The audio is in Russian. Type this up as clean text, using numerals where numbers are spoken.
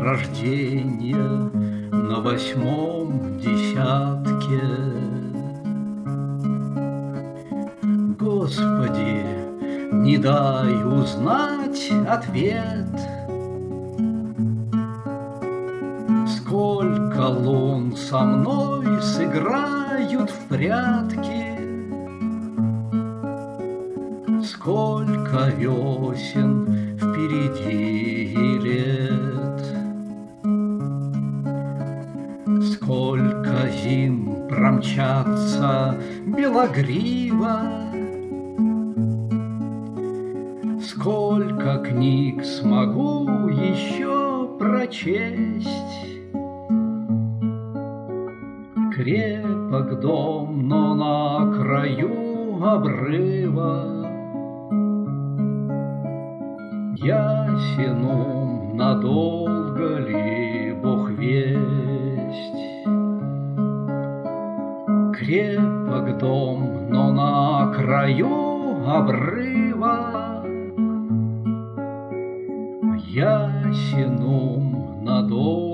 рождения на 8-м десятке. Господи, не дай узнать ответ, сколько лун со мной сыграют в прятки, сколько весен впереди лет, сколько зим промчатся белогриво, сколько книг смогу еще прочесть. Крепок дом, но на краю обрыва, ясен ум, надолго ли Бог весть. Крепок дом, но на краю обрыва, ясен ум, надолго